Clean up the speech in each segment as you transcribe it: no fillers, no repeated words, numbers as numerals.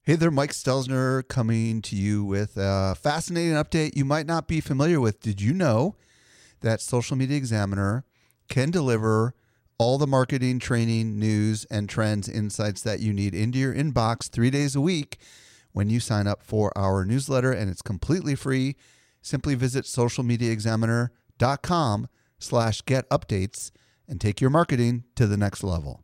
Hey there, Mike Stelzner coming to you with a fascinating update you might not be familiar with. Did you know that Social Media Examiner can deliver all the marketing, training, news, and trends insights that you need into your inbox 3 days a week when you sign up for our newsletter, and it's completely free. Simply visit socialmediaexaminer.com/get updates and take your marketing to the next level.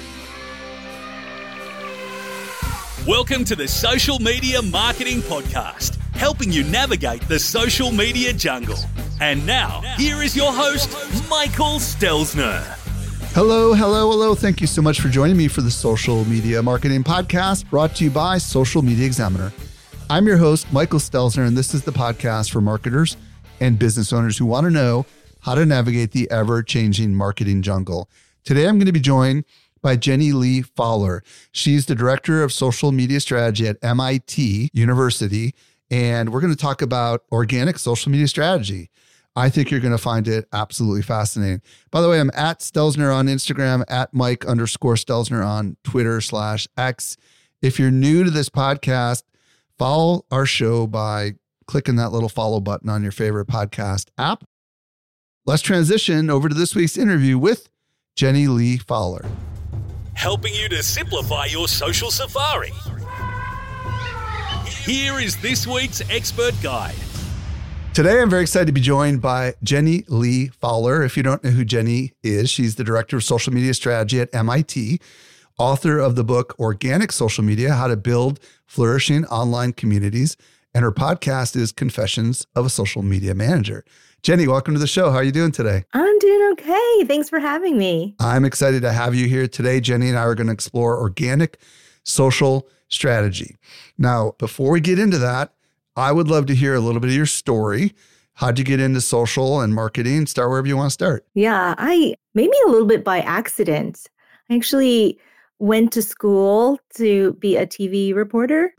Welcome to the Social Media Marketing Podcast, helping you navigate the social media jungle. And now, here is your host, Michael Stelzner. Hello. Thank you so much for joining me for the Social Media Marketing Podcast, brought to you by Social Media Examiner. I'm your host, Michael Stelzner, and this is the podcast for marketers and business owners who want to know how to navigate the ever-changing marketing jungle. Today, I'm going to be joined by Jenny Lee Fowler. She's the Director of Social Media Strategy at MIT University, and we're going to talk about organic social media strategy. I think you're going to find it absolutely fascinating. By the way, I'm at Stelzner on Instagram, at Mike_Stelzner on Twitter/X. If you're new to this podcast, follow our show by clicking that little follow button on your favorite podcast app. Let's transition over to this week's interview with Jenny Lee Fowler. Helping you to simplify your social safari. Here is this week's expert guide. Today, I'm very excited to be joined by Jenny Lee Fowler. If you don't know who Jenny is, she's the Director of Social Media Strategy at MIT, author of the book Organic Social Media, How to Build Flourishing Online Communities, and her podcast is Confessions of a Social Media Manager. Jenny, welcome to the show. How are you doing today? I'm doing okay. Thanks for having me. I'm excited to have you here today. Jenny and I are going to explore organic social strategy. Now, before we get into that, I would love to hear a little bit of your story. How'd you get into social and marketing? Start wherever you want to start. Yeah, maybe a little bit by accident. I actually went to school to be a TV reporter.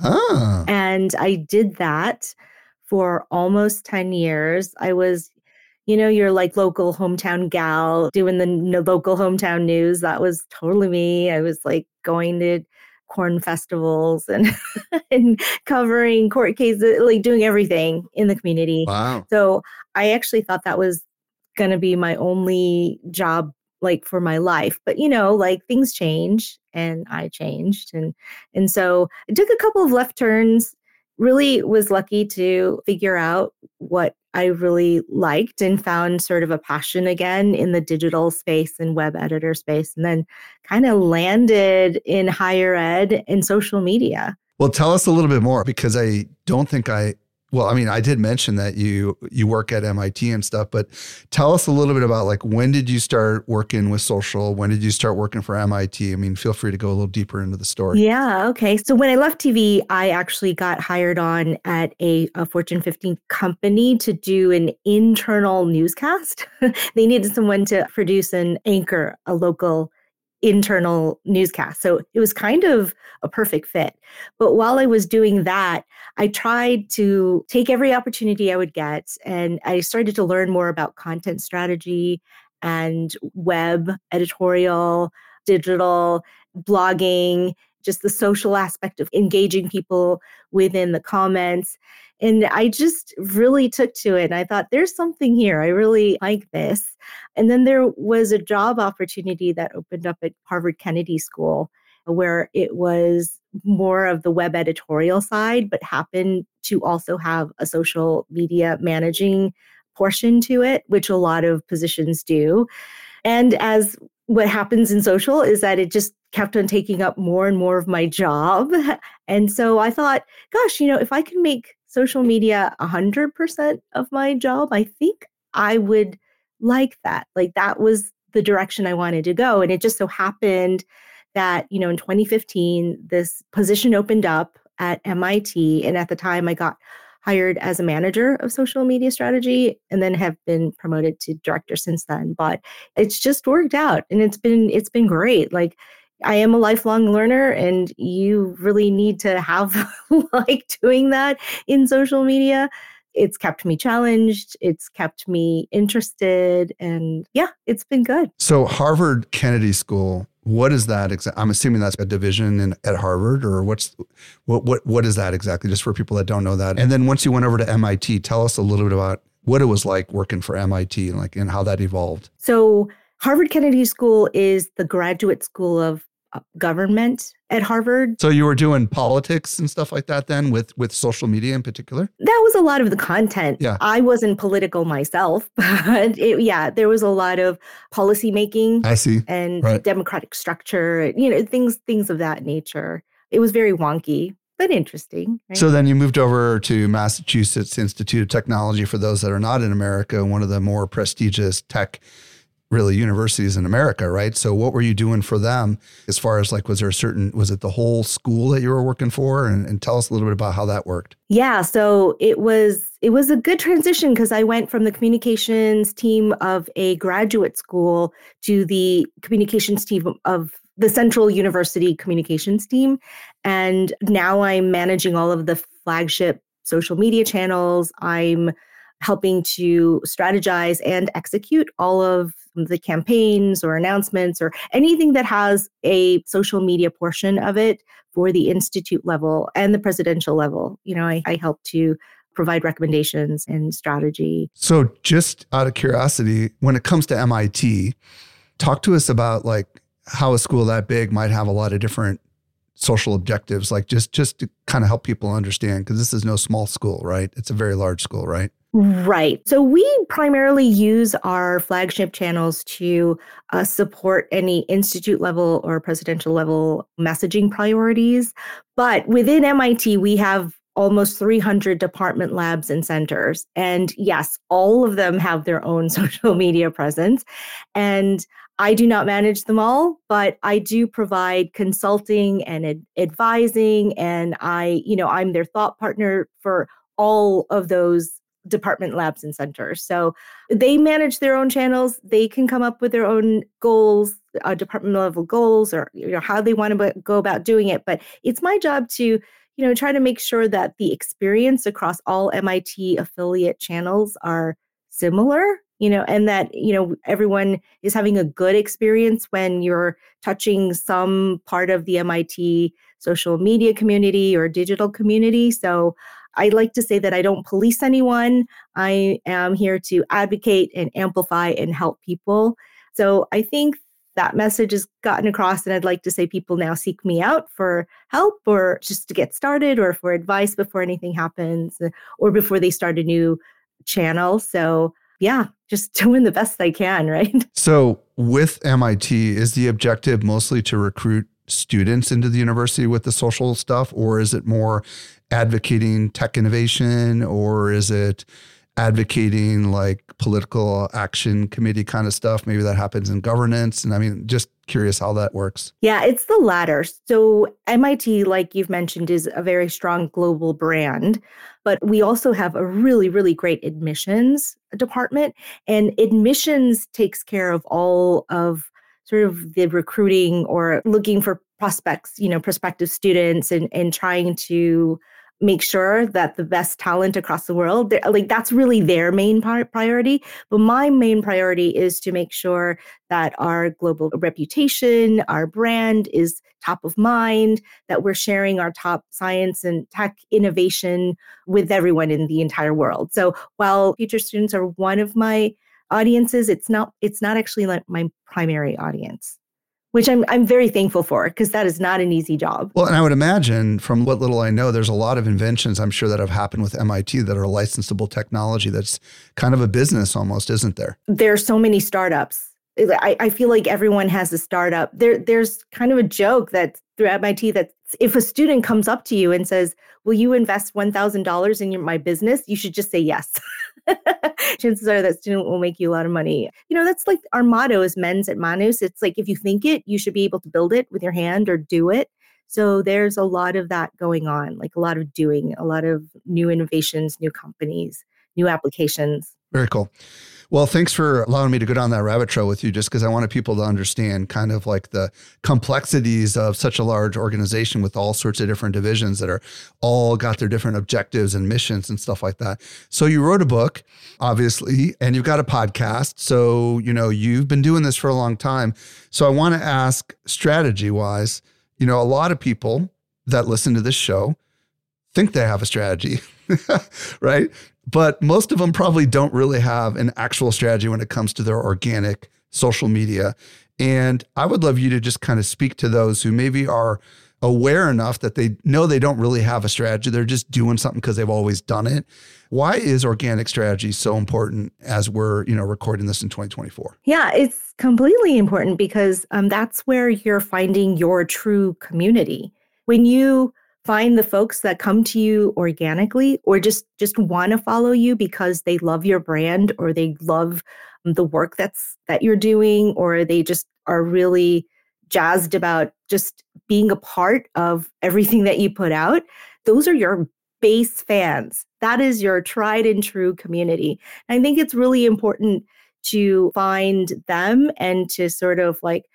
And I did that for almost 10 years. I was, your like local hometown gal doing the local hometown news. That was totally me. I was like going to corn festivals and and covering court cases, like doing everything in the community. Wow. So I actually thought that was going to be my only job, like for my life. But, like things change and I changed. And so I took a couple of left turns, really was lucky to figure out what I really liked and found sort of a passion again in the digital space and web editor space, and then kind of landed in higher ed and social media. Well, tell us a little bit more, because I don't think I did mention that you work at MIT and stuff, but tell us a little bit about like, when did you start working with social? When did you start working for MIT? Feel free to go a little deeper into the story. Yeah. Okay. So when I left TV, I actually got hired on at a Fortune 15 company to do an internal newscast. They needed someone to produce and anchor a local internal newscast. So it was kind of a perfect fit. But while I was doing that, I tried to take every opportunity I would get, and I started to learn more about content strategy and web editorial, digital, blogging, just the social aspect of engaging people within the comments. And I just really took to it. And I thought, there's something here. I really like this. And then there was a job opportunity that opened up at Harvard Kennedy School, where it was more of the web editorial side, but happened to also have a social media managing portion to it, which a lot of positions do. And as what happens in social is that it just kept on taking up more and more of my job. And so I thought, gosh, if I can make social media 100% of my job, I think I would like that. Like that was the direction I wanted to go. And it just so happened that, in 2015, this position opened up at MIT. And at the time I got hired as a manager of social media strategy and then have been promoted to director since then. But it's just worked out and it's been great. Like I am a lifelong learner and you really need to have like doing that in social media. It's kept me challenged. It's kept me interested. And yeah, it's been good. So Harvard Kennedy School, What is that? I'm assuming that's a division at Harvard, or what is that exactly? Just for people that don't know that. And then once you went over to MIT, tell us a little bit about what it was like working for MIT and how that evolved. So Harvard Kennedy School is the graduate school of government at Harvard. So you were doing politics and stuff like that then with social media in particular? That was a lot of the content. Yeah. I wasn't political myself, but there was a lot of policy making. I see. And right. Democratic structure, things of that nature. It was very wonky, but interesting. Right? So then you moved over to Massachusetts Institute of Technology, for those that are not in America, one of the more prestigious tech really universities in America, right? So what were you doing for them as far as was it the whole school that you were working for? And tell us a little bit about how that worked. Yeah, so it was a good transition because I went from the communications team of a graduate school to the communications team of the Central University communications team. And now I'm managing all of the flagship social media channels. I'm helping to strategize and execute all of the campaigns or announcements or anything that has a social media portion of it for the institute level and the presidential level. I help to provide recommendations and strategy. So just out of curiosity, when it comes to MIT, talk to us about how a school that big might have a lot of different social objectives, just to kind of help people understand, because this is no small school, right? It's a very large school, right? Right. So we primarily use our flagship channels to support any institute level or presidential level messaging priorities. But within MIT, we have almost 300 department labs and centers. And yes, all of them have their own social media presence. And I do not manage them all, but I do provide consulting and advising. And I'm their thought partner for all of those department labs and centers. So they manage their own channels. They can come up with their own goals, department level goals, or how they want to go about doing it. But it's my job to try to make sure that the experience across all MIT affiliate channels are similar, and that, everyone is having a good experience when you're touching some part of the MIT social media community or digital community. So I like to say that I don't police anyone. I am here to advocate and amplify and help people. So I think that message has gotten across, and I'd like to say people now seek me out for help or just to get started or for advice before anything happens or before they start a new channel. So yeah, just doing the best I can, right? So with MIT, is the objective mostly to recruit students into the university with the social stuff, or is it more advocating tech innovation, or is it advocating political action committee kind of stuff? Maybe that happens in governance. And just curious how that works. Yeah, it's the latter. So MIT, like you've mentioned, is a very strong global brand, but we also have a really, really great admissions department, and admissions takes care of all of sort of the recruiting or looking for prospects, prospective students and trying to make sure that the best talent across the world, that's really their main priority. But my main priority is to make sure that our global reputation, our brand is top of mind, that we're sharing our top science and tech innovation with everyone in the entire world. So while future students are one of my audiences, it's not actually my primary audience, which I'm very thankful for, because that is not an easy job. Well, and I would imagine from what little I know, there's a lot of inventions, I'm sure, that have happened with MIT that are licensable technology that's kind of a business almost, isn't there? There are so many startups. I feel like everyone has a startup. There's kind of a joke that through MIT that if a student comes up to you and says, will you invest $1,000 in my business? You should just say yes. Chances are that student will make you a lot of money. That's like our motto is mens et manus. It's like, if you think it, you should be able to build it with your hand or do it. So there's a lot of that going on, a lot of doing, a lot of new innovations, new companies, new applications. Very cool. Well, thanks for allowing me to go down that rabbit trail with you, just because I wanted people to understand kind of like the complexities of such a large organization with all sorts of different divisions that are all got their different objectives and missions and stuff like that. So you wrote a book, obviously, and you've got a podcast. So, you've been doing this for a long time. So I want to ask, strategy-wise, a lot of people that listen to this show think they have a strategy, right? But most of them probably don't really have an actual strategy when it comes to their organic social media. And I would love you to just kind of speak to those who maybe are aware enough that they know they don't really have a strategy. They're just doing something because they've always done it. Why is organic strategy so important as we're, recording this in 2024? Yeah, it's completely important because that's where you're finding your true community. When you find the folks that come to you organically or just want to follow you because they love your brand or they love the work that you're doing, or they just are really jazzed about just being a part of everything that you put out, those are your base fans. That is your tried and true community. And I think it's really important to find them and to sort of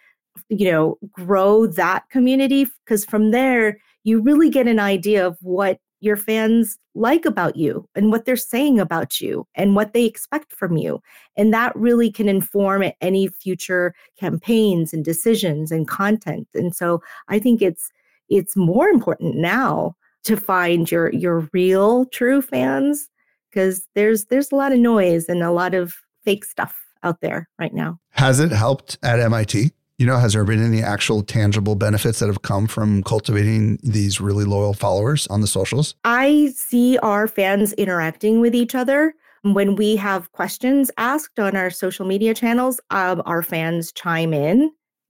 grow that community, because from there, you really get an idea of what your fans like about you and what they're saying about you and what they expect from you. And that really can inform any future campaigns and decisions and content. And so I think it's more important now to find your real true fans, because there's a lot of noise and a lot of fake stuff out there right now. Has it helped at MIT? Has there been any actual tangible benefits that have come from cultivating these really loyal followers on the socials? I see our fans interacting with each other. When we have questions asked on our social media channels, our fans chime in.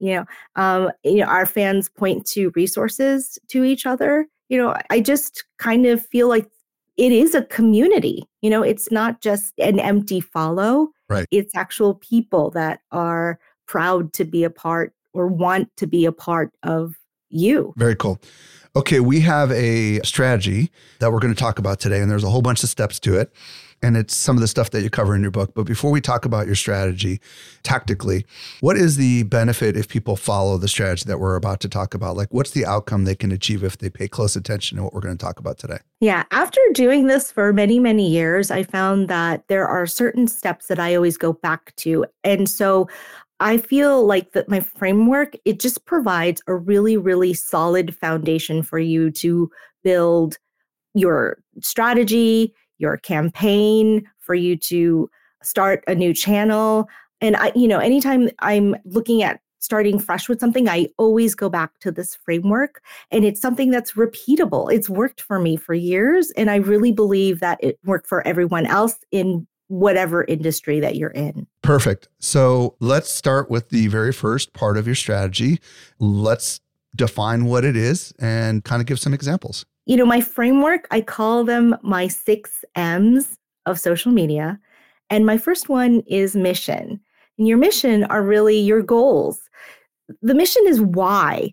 Our fans point to resources to each other. I just kind of feel like it is a community. It's not just an empty follow. Right. It's actual people that are proud to be a part or want to be a part of you. Very cool. Okay, we have a strategy that we're going to talk about today, and there's a whole bunch of steps to it. And it's some of the stuff that you cover in your book. But before we talk about your strategy tactically, what is the benefit if people follow the strategy that we're about to talk about? Like, what's the outcome they can achieve if they pay close attention to what we're going to talk about today? Yeah. After doing this for many, many years, I found that there are certain steps that I always go back to. And so I feel like that my framework, it just provides a really, really solid foundation for you to build your strategy, your campaign, for you to start a new channel. And anytime I'm looking at starting fresh with something, I always go back to this framework, and it's something that's repeatable. It's worked for me for years, and I really believe that it worked for everyone else in whatever industry that you're in. Perfect. So let's start with the very first part of your strategy. Let's define what it is and kind of give some examples. My framework, I call them my 6 M's of social media. And my first one is mission. And your mission are really your goals. The mission is why.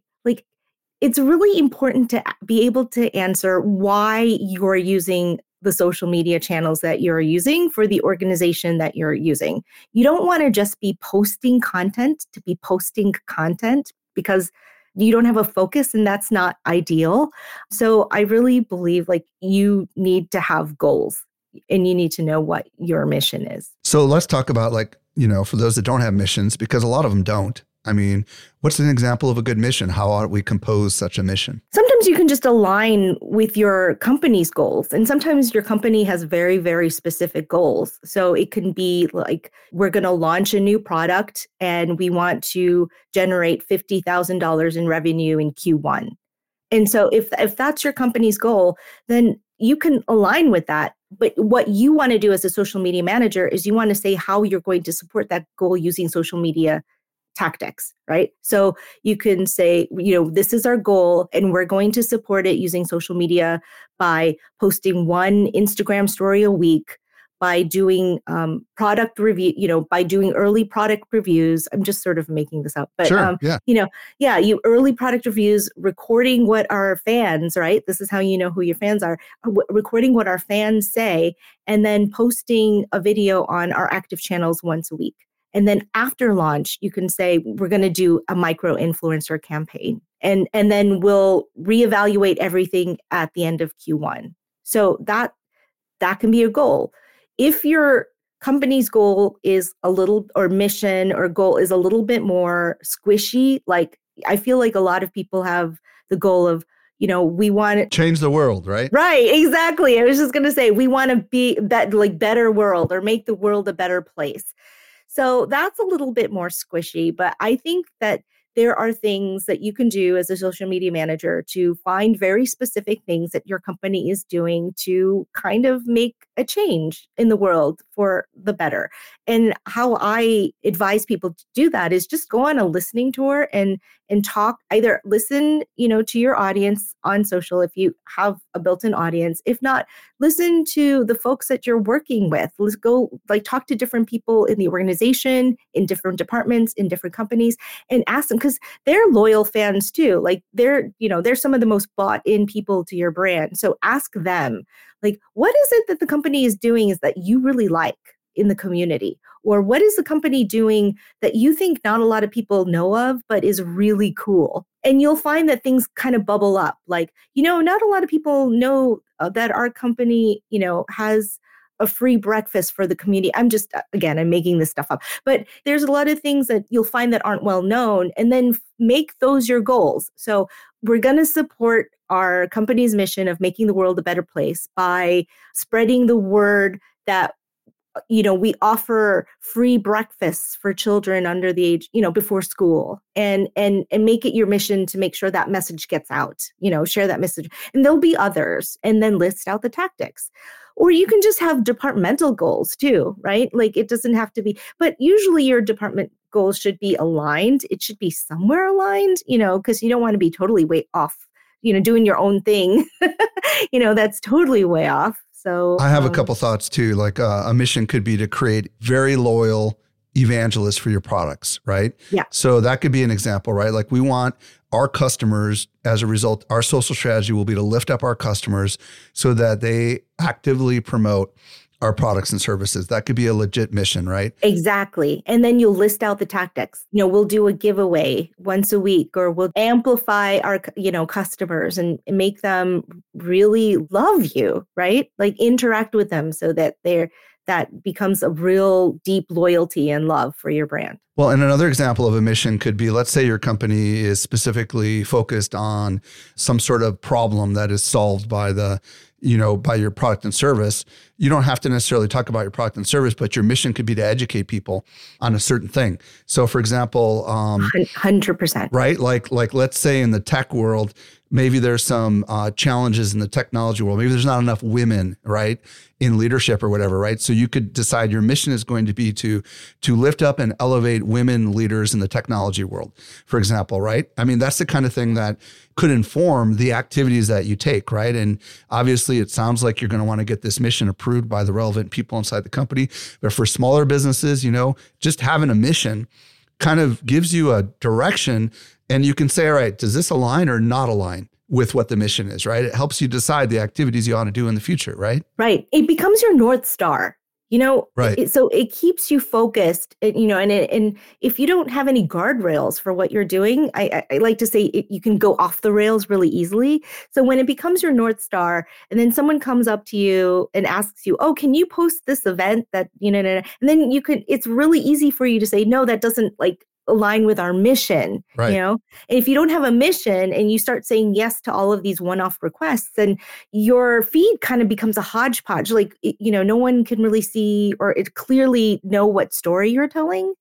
It's really important to be able to answer why you're using the social media channels that you're using for the organization that you're using. You don't want to just be posting content to be posting content, because you don't have a focus, and that's not ideal. So I really believe you need to have goals, and you need to know what your mission is. So let's talk about for those that don't have missions, because a lot of them don't. I mean, what's an example of a good mission? How ought we compose such a mission? Sometimes you can just align with your company's goals. And sometimes your company has very, very specific goals. So it can be like, we're going to launch a new product and we want to generate $50,000 in revenue in Q1. And so if that's your company's goal, then you can align with that. But what you want to do as a social media manager is you want to say how you're going to support that goal using social media tactics, right? So you can say, this is our goal and we're going to support it using social media by posting one Instagram story a week, by doing product review, by doing early product reviews. I'm just sort of making this up, but sure, you early product reviews, recording what our fans, right? This is how you know who your fans are, recording what our fans say, and then posting a video on our active channels once a week. And then after launch, you can say, we're going to do a micro influencer campaign. And then we'll reevaluate everything at the end of Q1. So that can be a goal. If your company's goal is or mission or goal is a little bit more squishy, like I feel like a lot of people have the goal of, we want to change the world, right? Right, exactly. I was just going to say, we want to be that like better world or make the world a better place. So that's a little bit more squishy, but I think that there are things that you can do as a social media manager to find very specific things that your company is doing to kind of make a change in the world for the better. And how I advise people to do that is just go on a listening tour and talk, either listen, to your audience on social if you have a built-in audience. If not, listen to the folks that you're working with. Let's go talk to different people in the organization, in different departments, in different companies, and ask them, because they're loyal fans too. Like they're some of the most bought in people to your brand. So ask them, what is it that the company is doing is that you really like in the community? Or what is the company doing that you think not a lot of people know of, but is really cool? And you'll find that things kind of bubble up. Not a lot of people know that our company, has a free breakfast for the community. I'm making this stuff up, but there's a lot of things that you'll find that aren't well known, and then make those your goals. So we're going to support our company's mission of making the world a better place by spreading the word that we offer free breakfasts for children under the age, before school, and make it your mission to make sure that message gets out, share that message. And there'll be others, and then list out the tactics. Or you can just have departmental goals too, right? It doesn't have to be, but usually your department goals should be aligned. It should be somewhere aligned, because you don't want to be totally way off, doing your own thing, that's totally way off. So I have a couple thoughts too. A mission could be to create very loyal evangelists for your products, right? Yeah. So that could be an example, right? We want our customers, as a result, our social strategy will be to lift up our customers so that they actively promote our products and services. That could be a legit mission, right? Exactly. And then you'll list out the tactics. We'll do a giveaway once a week, or we'll amplify our, customers and make them really love you, right? Interact with them so that that becomes a real deep loyalty and love for your brand. Well, and another example of a mission could be, let's say your company is specifically focused on some sort of problem that is solved by by your product and service. You don't have to necessarily talk about your product and service, but your mission could be to educate people on a certain thing. So for example, 100%. Right? Like let's say in the tech world, maybe there's some challenges in the technology world. Maybe there's not enough women, right, in leadership or whatever, right? So you could decide your mission is going to be to lift up and elevate women leaders in the technology world, for example, right? I mean, that's the kind of thing that could inform the activities that you take, right? And obviously, it sounds like you're going to want to get this mission approved by the relevant people inside the company. But for smaller businesses, just having a mission kind of gives you a direction, and you can say, all right, does this align or not align with what the mission is, right? It helps you decide the activities you ought to do in the future, right? Right. It becomes your North Star. Right. So it keeps you focused, and if you don't have any guardrails for what you're doing, I like to say you can go off the rails really easily. So when it becomes your North Star, and then someone comes up to you and asks you, oh, can you post this event that, and then it's really easy for you to say, no, that doesn't align with our mission, right. And if you don't have a mission and you start saying yes to all of these one-off requests, then your feed kind of becomes a hodgepodge. No one can really see or clearly know what story you're telling,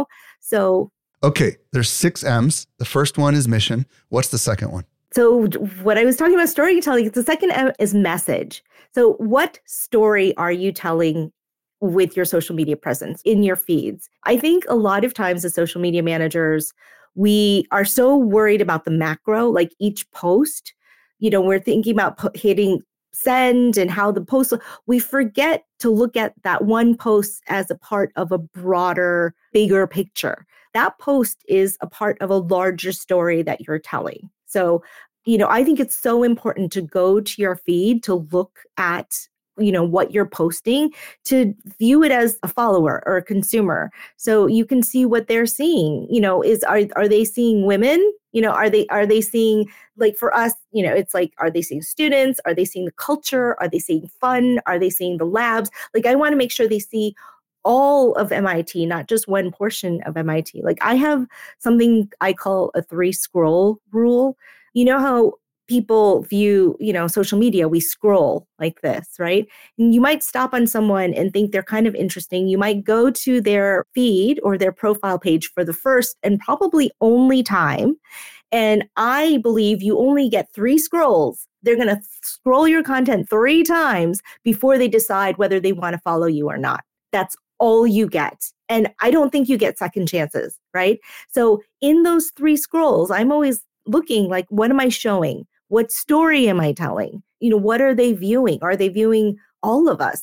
So. Okay. There's 6 M's. The first one is mission. What's the second one? So what I was talking about storytelling, the second M is message. So what story are you telling with your social media presence in your feeds? I think a lot of times as social media managers, we are so worried about the macro, like each post, we're thinking about hitting send and how the post, we forget to look at that one post as a part of a broader, bigger picture. That post is a part of a larger story that you're telling. So, I think it's so important to go to your feed to look at what you're posting, to view it as a follower or a consumer. So you can see what they're seeing, are they seeing women? Are they seeing, like for us, it's like, are they seeing students? Are they seeing the culture? Are they seeing fun? Are they seeing the labs? Like, I want to make sure they see all of MIT, not just one portion of MIT. Like, I have something I call a 3 scroll rule. You know how people view, social media, we scroll like this, right? And you might stop on someone and think they're kind of interesting. You might go to their feed or their profile page for the first and probably only time. And I believe you only get 3 scrolls. They're going to scroll your content 3 times before they decide whether they want to follow you or not. That's all you get. And I don't think you get second chances, right? So in those 3 scrolls, I'm always looking like, what am I showing? What story am I telling? What are they viewing? Are they viewing all of us?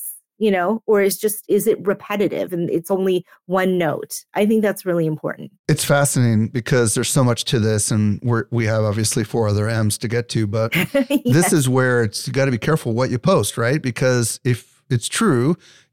Or is it repetitive and it's only one note? I think that's really important. It's fascinating because there's so much to this, and we have obviously 4 other M's to get to, but This is where you got to be careful what you post, right? Because if it's true,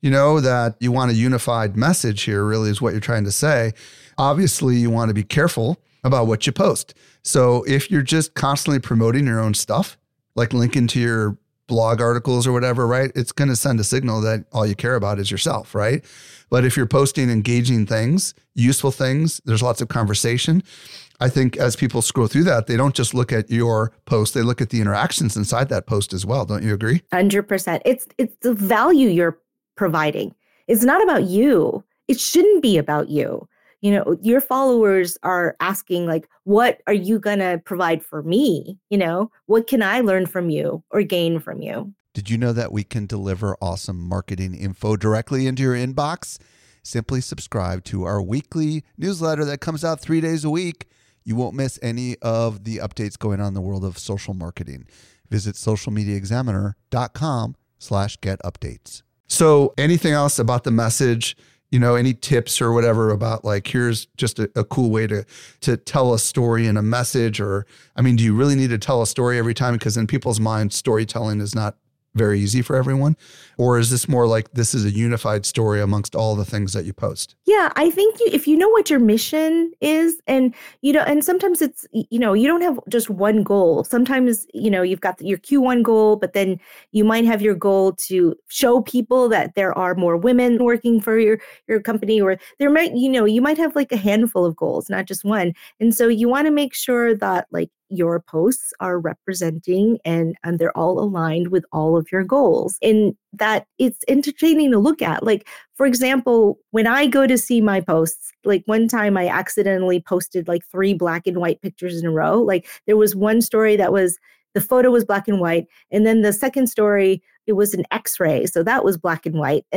that you want a unified message here, really is what you're trying to say. Obviously, you want to be careful about what you post. So if you're just constantly promoting your own stuff, like linking to your blog articles or whatever, right? It's going to send a signal that all you care about is yourself, right? But if you're posting engaging things, useful things, there's lots of conversation. I think as people scroll through that, they don't just look at your post, they look at the interactions inside that post as well. Don't you agree? 100%. It's the value you're providing. It's not about you. It shouldn't be about you. Your followers are asking, like, what are you going to provide for me? What can I learn from you or gain from you? Did you know that we can deliver awesome marketing info directly into your inbox? Simply subscribe to our weekly newsletter that comes out 3 days a week. You won't miss any of the updates going on in the world of social marketing. Visit socialmediaexaminer.com/get updates. So anything else about the message? Any tips or whatever about, like, here's just a cool way to tell a story in a message? Or, do you really need to tell a story every time? Because in people's minds, storytelling is not very easy for everyone. Or is this more like this is a unified story amongst all the things that you post? Yeah, I think if you know what your mission is, and, and sometimes it's, you don't have just one goal. Sometimes, you've got your Q1 goal, but then you might have your goal to show people that there are more women working for your company, or there might, you might have like a handful of goals, not just one. And so you want to make sure that, like, your posts are representing and they're all aligned with all of your goals, and that it's entertaining to look at. Like, for example, when I go to see my posts, like one time I accidentally posted like 3 black and white pictures in a row. Like, there was one story that was, the photo was black and white. And then the second story, it was an X-ray. So that was black and white.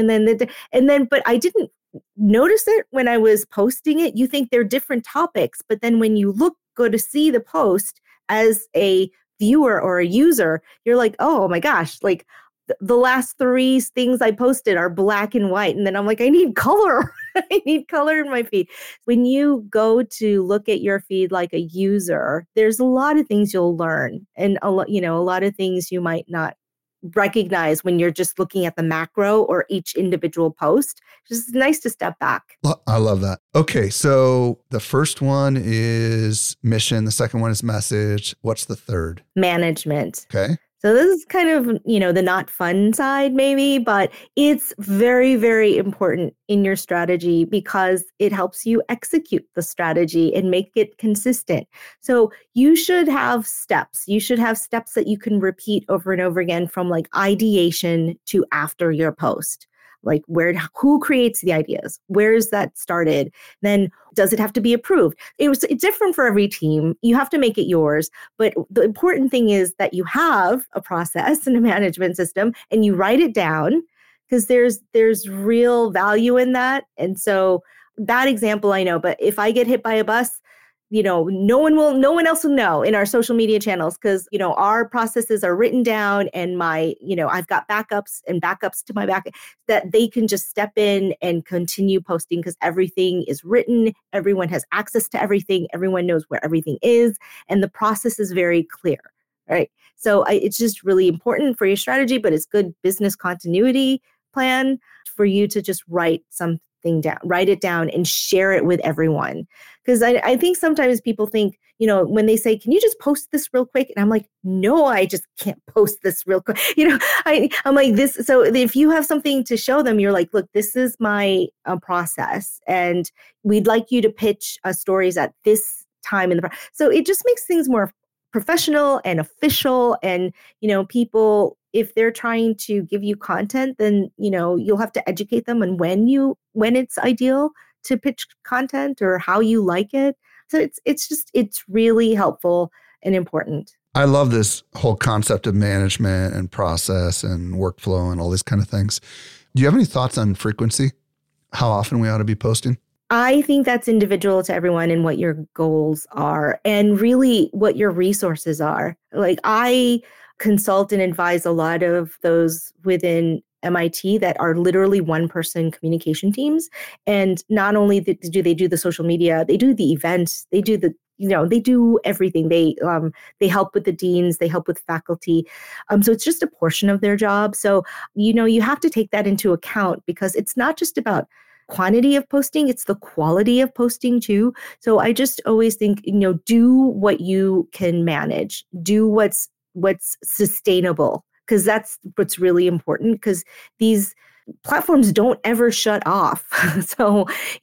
But I didn't notice it when I was posting it. You think they're different topics, but then when you go to see the post as a viewer or a user, you're like, oh my gosh, like the last 3 things I posted are black and white. And then I'm like, I need color. I need color in my feed. When you go to look at your feed like a user, there's a lot of things you'll learn, and a lot of things you might not recognize when you're just looking at the macro or each individual post. It's just nice to step back. I love that. Okay, so the first one is mission. The second one is message. What's the third? Management. Okay. So this is kind of, the not fun side maybe, but it's very, very important in your strategy because it helps you execute the strategy and make it consistent. So you should have steps. You should have steps that you can repeat over and over again, from like ideation to after your post. Like, who creates the ideas? Where is that started? Then does it have to be approved? It's different for every team. You have to make it yours. But the important thing is that you have a process and a management system, and you write it down, because there's real value in that. And so that example I know, but if I get hit by a bus, no one else will know in our social media channels because, our processes are written down and I've got backups to my back that they can just step in and continue posting because everything is written. Everyone has access to everything. Everyone knows where everything is. And the process is very clear, right? So it's just really important for your strategy, but it's good business continuity plan for you to just write it down and share it with everyone. Because I think sometimes people think, when they say, can you just post this real quick? And I'm like, no, I just can't post this real quick. I'm like this. So if you have something to show them, you're like, look, this is my process. And we'd like you to pitch stories at this time in the process. So it just makes things more professional and official. And, people, if they're trying to give you content, then, you'll have to educate them on when it's ideal to pitch content or how you like it. So it's really helpful and important. I love this whole concept of management and process and workflow and all these kind of things. Do you have any thoughts on frequency? How often we ought to be posting? I think that's individual to everyone and what your goals are and really what your resources are. Like I consult and advise a lot of those within MIT that are literally one-person communication teams. And not only do they do the social media, they do the events, they do they do everything. They help with the deans, they help with faculty. So it's just a portion of their job. So, you have to take that into account because it's not just about quantity of posting, it's the quality of posting too. So I just always think, do what you can manage, do what's sustainable, because that's what's really important because these platforms don't ever shut off. So,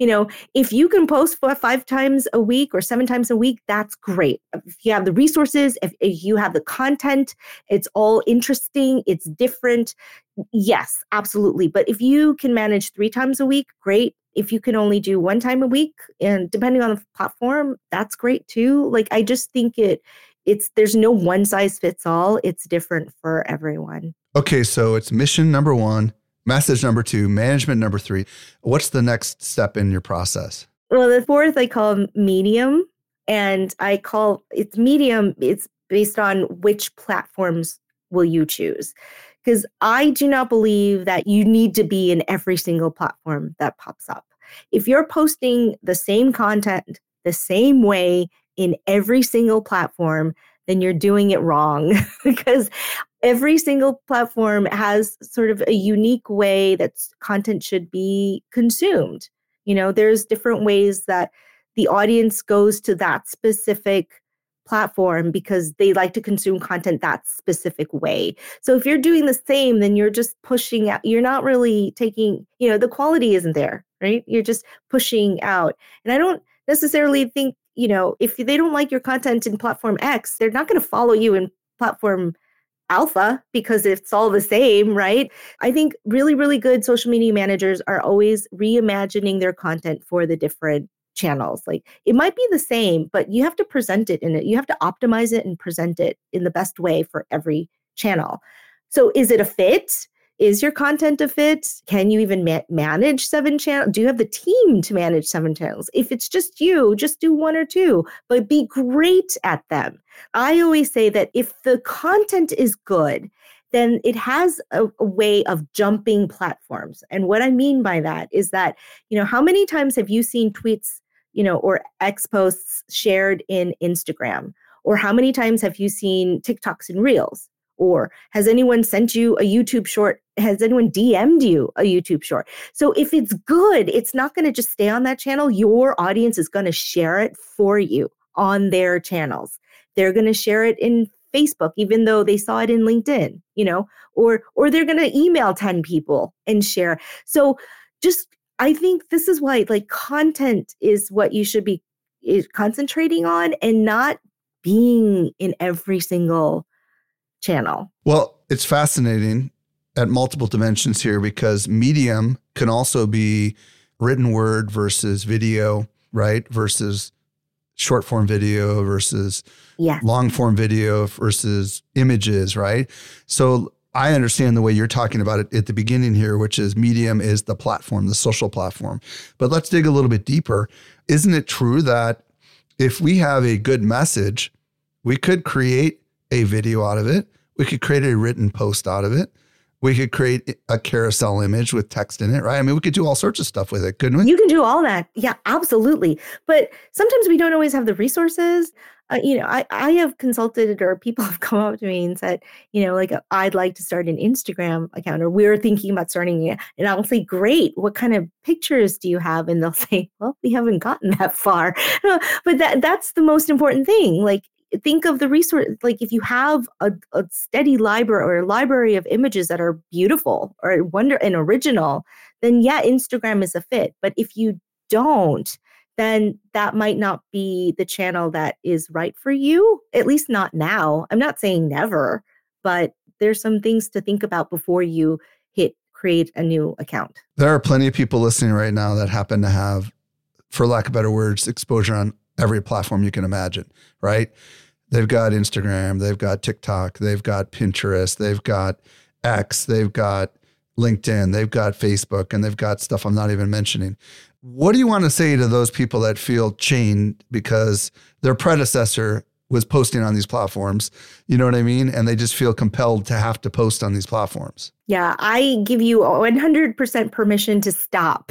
if you can post 5 times a week or 7 times a week, that's great. If you have the resources, if you have the content, it's all interesting, it's different. Yes, absolutely. But if you can manage 3 times a week, great. If you can only do 1 time a week, and depending on the platform, that's great too. Like, I just think there's no one size fits all. It's different for everyone. Okay, so it's mission number 1, message number 2, management number 3. What's the next step in your process? Well, the 4th I call medium, and it's medium. It's based on which platforms will you choose. Because I do not believe that you need to be in every single platform that pops up. If you're posting the same content the same way in every single platform, then you're doing it wrong because every single platform has sort of a unique way that content should be consumed. There's different ways that the audience goes to that specific platform because they like to consume content that specific way. So if you're doing the same, then you're just pushing out. You're not really taking, the quality isn't there, right? You're just pushing out. And I don't necessarily think, if they don't like your content in platform X, they're not going to follow you in platform Alpha because it's all the same, right? I think really, really good social media managers are always reimagining their content for the different channels. Like it might be the same, but you have to present it you have to optimize it and present it in the best way for every channel. So is it a fit? Is your content a fit? Can you even manage 7 channels? Do you have the team to manage 7 channels? If it's just you, just do 1 or 2, but be great at them. I always say that if the content is good, then it has a way of jumping platforms. And what I mean by that is that, how many times have you seen tweets, or X posts shared in Instagram? Or how many times have you seen TikToks and Reels? Or has anyone sent you a YouTube short? Has anyone DM'd you a YouTube short? So if it's good, it's not going to just stay on that channel. Your audience is going to share it for you on their channels. They're going to share it in Facebook, even though they saw it in LinkedIn, or they're going to email 10 people and share. So I think this is why content is what you should be concentrating on and not being in every single channel. Well, it's fascinating at multiple dimensions here because medium can also be written word versus video, right? Versus short form video versus long form video versus images, right? So I understand the way you're talking about it at the beginning here, which is medium is the platform, the social platform. But let's dig a little bit deeper. Isn't it true that if we have a good message, we could create a video out of it. We could create a written post out of it. We could create a carousel image with text in it, right? I mean, we could do all sorts of stuff with it, couldn't we? You can do all that. Yeah, absolutely. But sometimes we don't always have the resources. I have consulted, or people have come up to me and said, like, I'd like to start an Instagram account, or we're thinking about starting it. And I'll say, great, what kind of pictures do you have? And they'll say, well, we haven't gotten that far. But that's the most important thing. Like, think of the resource. Like, if you have a steady library, or a library of images that are beautiful or and original, then yeah, Instagram is a fit. But if you don't, then that might not be the channel that is right for you, at least not now. I'm not saying never, but there's some things to think about before you hit create a new account. There are plenty of people listening right now that happen to have, for lack of better words, exposure on every platform you can imagine, right? They've got Instagram, they've got TikTok, they've got Pinterest, they've got X, they've got LinkedIn, they've got Facebook, and they've got stuff I'm not even mentioning. What do you want to say to those people that feel chained because their predecessor was posting on these platforms? You know what I mean? And they just feel compelled to have to post on these platforms. Yeah, I give you 100% permission to stop.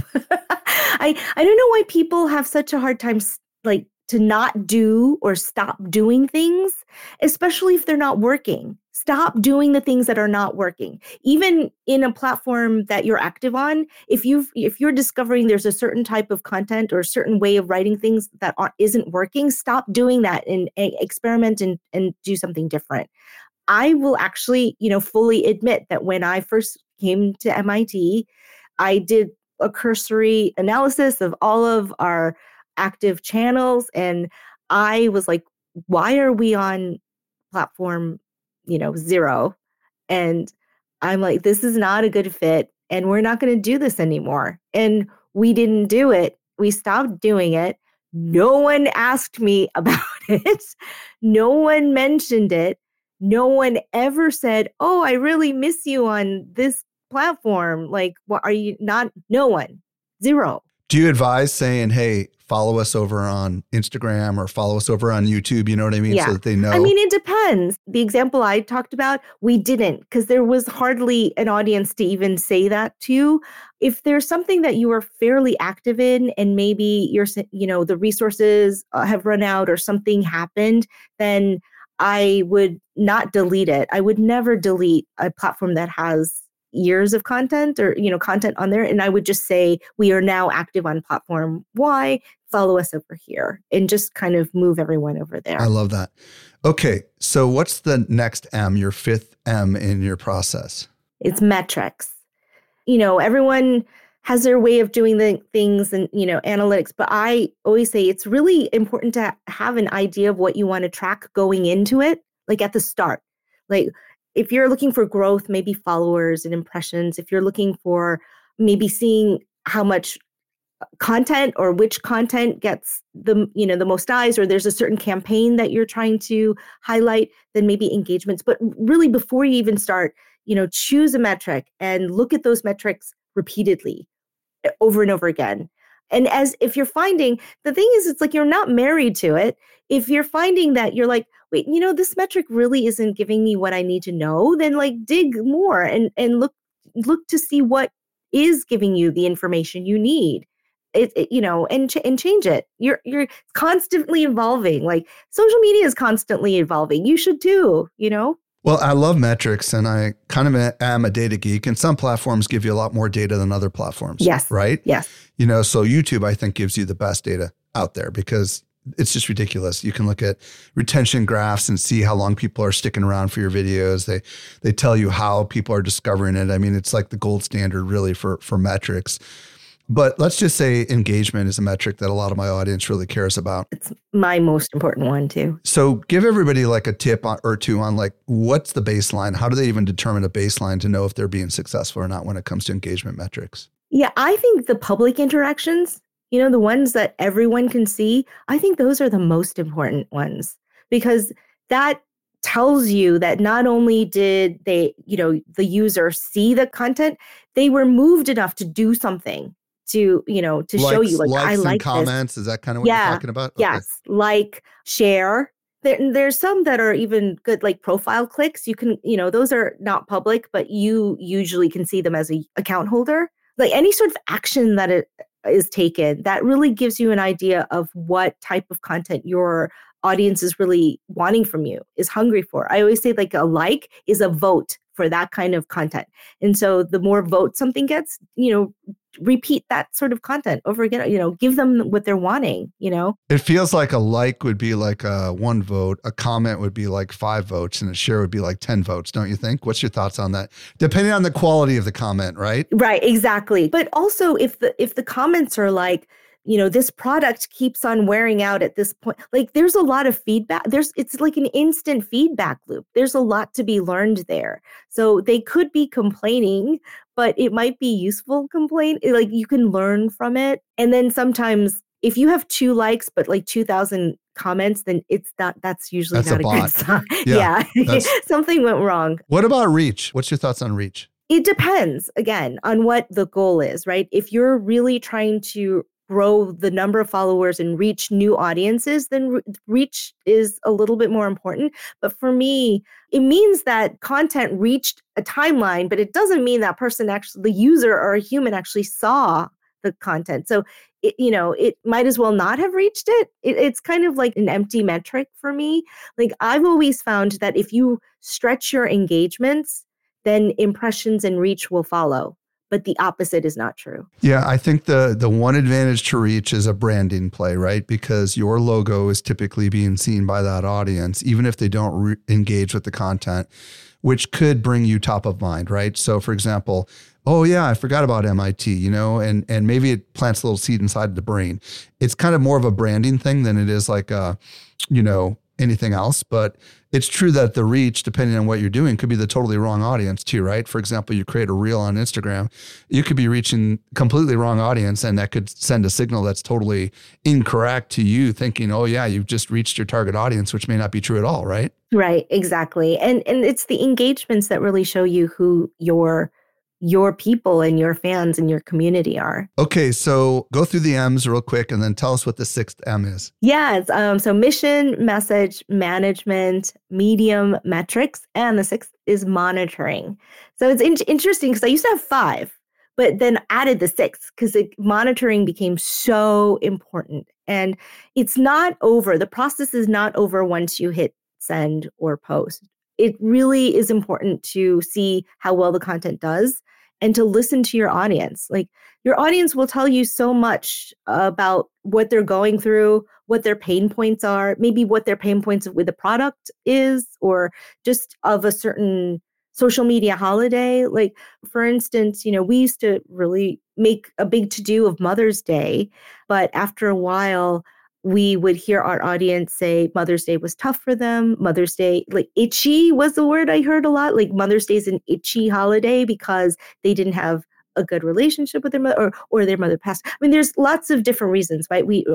I don't know why people have such a hard time like to not do or stop doing things, especially if they're not working. Stop doing the things that are not working. Even in a platform that you're active on, if you're discovering there's a certain type of content or a certain way of writing things that isn't working, stop doing that and experiment and do something different. I will actually, fully admit that when I first came to MIT, I did a cursory analysis of all of our active channels. And I was like, why are we on platform 0? And I'm like, this is not a good fit, and we're not going to do this anymore. And we didn't do it. We stopped doing it. No one asked me about it. No one mentioned it. No one ever said, oh, I really miss you on this platform. Like, what are you not? No one. 0. Do you advise saying, hey, follow us over on Instagram or follow us over on YouTube? You know what I mean? Yeah. So that they know. I mean, it depends. The example I talked about, we didn't, because there was hardly an audience to even say that to. If there's something that you are fairly active in and maybe the resources have run out or something happened, then I would not delete it. I would never delete a platform that has years of content or, content on there. And I would just say, we are now active on platform Y, follow us over here, and just kind of move everyone over there. I love that. Okay. So what's the next M, your 5th M in your process? It's metrics. Everyone has their way of doing the things and, analytics, but I always say it's really important to have an idea of what you want to track going into it, like at the start. Like, if you're looking for growth, maybe followers and impressions. If you're looking for maybe seeing how much content or which content gets the most eyes, or there's a certain campaign that you're trying to highlight, then maybe engagements. But really, before you even start, choose a metric and look at those metrics repeatedly over and over again. And if you're finding, the thing is, it's like you're not married to it. If you're finding that you're like, wait, this metric really isn't giving me what I need to know, then like dig more and look to see what is giving you the information you need. And change it. You're constantly evolving. Like, social media is constantly evolving. You should too, Well, I love metrics, and I kind of am a data geek, and some platforms give you a lot more data than other platforms. Yes. Right? Yes. So YouTube, I think, gives you the best data out there because it's just ridiculous. You can look at retention graphs and see how long people are sticking around for your videos. They tell you how people are discovering it. I mean, it's like the gold standard really for metrics. But let's just say engagement is a metric that a lot of my audience really cares about. It's my most important one too. So give everybody like a tip or two on like, what's the baseline? How do they even determine a baseline to know if they're being successful or not when it comes to engagement metrics? Yeah, I think the public interactions, the ones that everyone can see, I think those are the most important ones, because that tells you that not only did they, the user see the content, they were moved enough to do something to, to show you like, likes I like and comments. this. Is that kind of what you're talking about? Okay. Yes. Like, share. There's some that are even good, like profile clicks. You can, those are not public, but you usually can see them as a account holder. Like any sort of action that it is taken, that really gives you an idea of what type of content your audience is really wanting from you, is hungry for. I always say like a like is a vote for that kind of content. And so the more votes something gets, repeat that sort of content over again, give them what they're wanting, It feels like a like would be like a 1 vote, a comment would be like 5 votes, and a share would be like 10 votes, don't you think? What's your thoughts on that? Depending on the quality of the comment, right? Right, exactly. But also if the comments are like, this product keeps on wearing out at this point, like there's a lot of feedback. It's like an instant feedback loop. There's a lot to be learned there. So they could be complaining, but it might be useful complaint. Like you can learn from it. And then sometimes if you have 2 likes, but like 2,000 comments, then that's usually not a good sign. Yeah. Something went wrong. What about reach? What's your thoughts on reach? It depends, again, on what the goal is, right? If you're really trying to grow the number of followers and reach new audiences, then reach is a little bit more important. But for me, it means that content reached a timeline, but it doesn't mean that person actually, the user or a human actually saw the content. So, it might as well not have reached it. It's kind of like an empty metric for me. Like I've always found that if you stretch your engagements, then impressions and reach will follow. But the opposite is not true. Yeah, I think the one advantage to reach is a branding play, right? Because your logo is typically being seen by that audience, even if they don't engage with the content, which could bring you top of mind, right? So for example, oh yeah, I forgot about MIT, and maybe it plants a little seed inside the brain. It's kind of more of a branding thing than it is like anything else. But it's true that the reach, depending on what you're doing, could be the totally wrong audience too, right? For example, you create a reel on Instagram, you could be reaching completely wrong audience, and that could send a signal that's totally incorrect to you, thinking, oh yeah, you've just reached your target audience, which may not be true at all, right? Right, exactly. And it's the engagements that really show you who your people and your fans and your community are. Okay, so go through the M's real quick and then tell us what the 6th M is. Yes. So mission, message, management, medium, metrics, and the 6th is monitoring. So it's interesting because I used to have 5, but then added the 6th because monitoring became so important. And it's not over. The process is not over once you hit send or post. It really is important to see how well the content does and to listen to your audience. Like your audience will tell you so much about what they're going through, what their pain points are, maybe what their pain points with the product is, or just of a certain social media holiday. Like for instance, we used to really make a big to-do of Mother's Day, but after a while, we would hear our audience say Mother's Day was tough for them. Mother's Day, like itchy was the word I heard a lot. Like Mother's Day is an itchy holiday because they didn't have a good relationship with their mother or their mother passed. I mean, there's lots of different reasons, right? We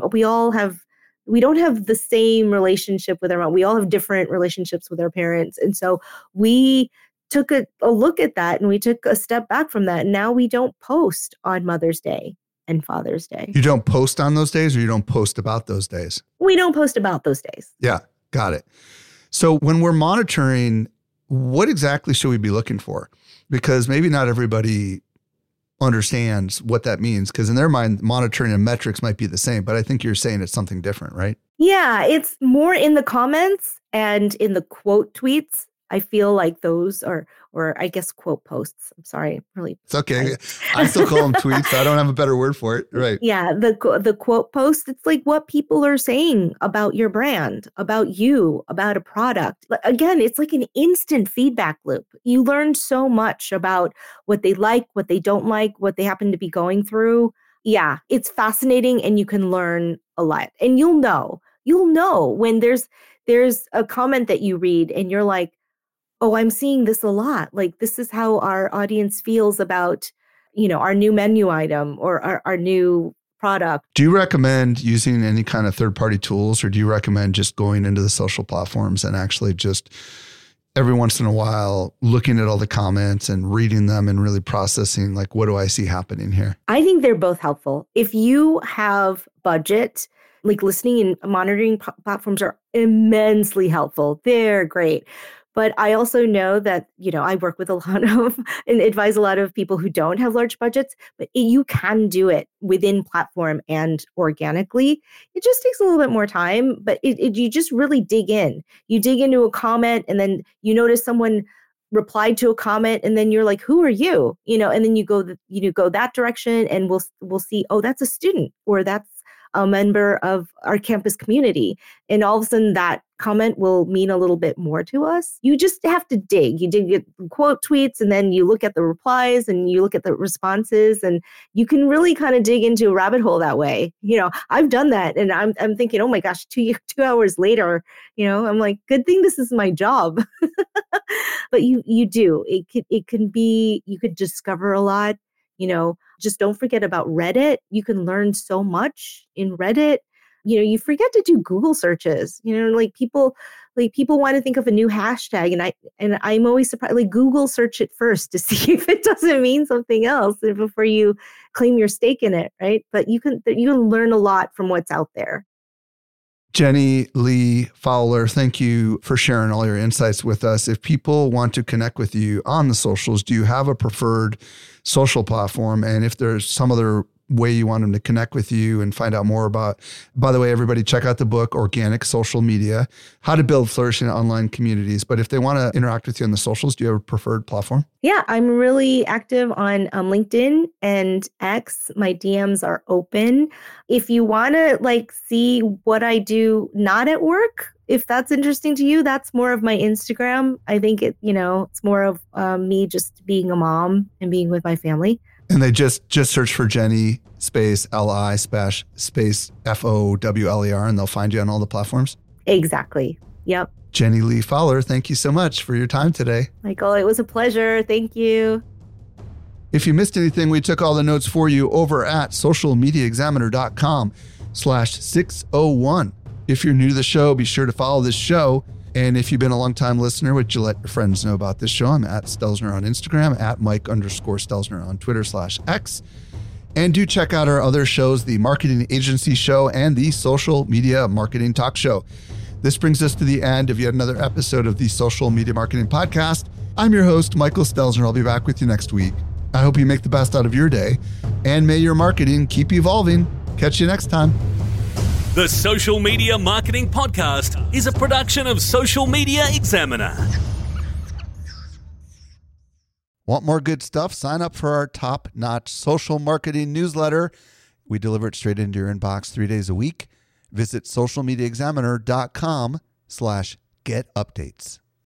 don't have the same relationship with our mom. We all have different relationships with our parents. And so we took a look at that and we took a step back from that. And now we don't post on Mother's Day and Father's Day. You don't post on those days, or you don't post about those days? We don't post about those days. Yeah, got it. So when we're monitoring, what exactly should we be looking for? Because maybe not everybody understands what that means, because in their mind, monitoring and metrics might be the same, but I think you're saying it's something different, right? Yeah, it's more in the comments and in the quote tweets. I feel like those are, or I guess quote posts. I'm sorry, really. It's okay. I still call them tweets. I don't have a better word for it. Right. Yeah. The quote post, it's like what people are saying about your brand, about you, about a product. Again, it's like an instant feedback loop. You learn so much about what they like, what they don't like, what they happen to be going through. Yeah, it's fascinating and you can learn a lot. And you'll know when there's a comment that you read and you're like, oh, I'm seeing this a lot. Like, this is how our audience feels about, our new menu item or our new product. Do you recommend using any kind of third-party tools, or do you recommend just going into the social platforms and actually just, every once in a while looking at all the comments and reading them and really processing, like, what do I see happening here? I think they're both helpful. If you have budget, like listening and monitoring platforms are immensely helpful. They're great. But I also know that, I work with a lot of and advise a lot of people who don't have large budgets, but you can do it within platform and organically. It just takes a little bit more time, but you just really dig in. You dig into a comment and then you notice someone replied to a comment and then you're like, who are you? And then you go that direction and we'll see, oh, that's a student or that's a member of our campus community. And all of a sudden that comment will mean a little bit more to us. You just have to dig. You dig at quote tweets and then you look at the replies and you look at the responses and you can really kind of dig into a rabbit hole that way. I've done that and I'm thinking, oh my gosh, 2 hours later, I'm like, good thing this is my job. But you do. It can be, you could discover a lot. Just don't forget about Reddit. You can learn so much in Reddit. You forget to do Google searches. People want to think of a new hashtag, and I'm always surprised. Like, Google search it first to see if it doesn't mean something else before you claim your stake in it, right? But you can learn a lot from what's out there. Jenny Lee Fowler, thank you for sharing all your insights with us. If people want to connect with you on the socials, do you have a preferred social platform? And if there's some other way you want them to connect with you and find out more about, by the way, everybody check out the book, Organic Social Media, How to Build Flourishing Online Communities. But if they want to interact with you on the socials, do you have a preferred platform? Yeah, I'm really active on LinkedIn and X. My DMs are open. If you want to see what I do not at work, if that's interesting to you, that's more of my Instagram. I think it's more of me just being a mom and being with my family. And they just search for Jenny space Li space FOWLER and they'll find you on all the platforms? Exactly. Yep. Jenny Lee Fowler, thank you so much for your time today. Michael, it was a pleasure. Thank you. If you missed anything, we took all the notes for you over at socialmediaexaminer.com/601. If you're new to the show, be sure to follow this show. And if you've been a long-time listener, would you let your friends know about this show? I'm at Stelzner on Instagram, at Mike_Stelzner on Twitter/X. And do check out our other shows, the Marketing Agency Show and the Social Media Marketing Talk Show. This brings us to the end of yet another episode of the Social Media Marketing Podcast. I'm your host, Michael Stelzner. I'll be back with you next week. I hope you make the best out of your day, and may your marketing keep evolving. Catch you next time. The Social Media Marketing Podcast is a production of Social Media Examiner. Want more good stuff? Sign up for our top-notch social marketing newsletter. We deliver it straight into your inbox 3 days a week. Visit socialmediaexaminer.com/get updates.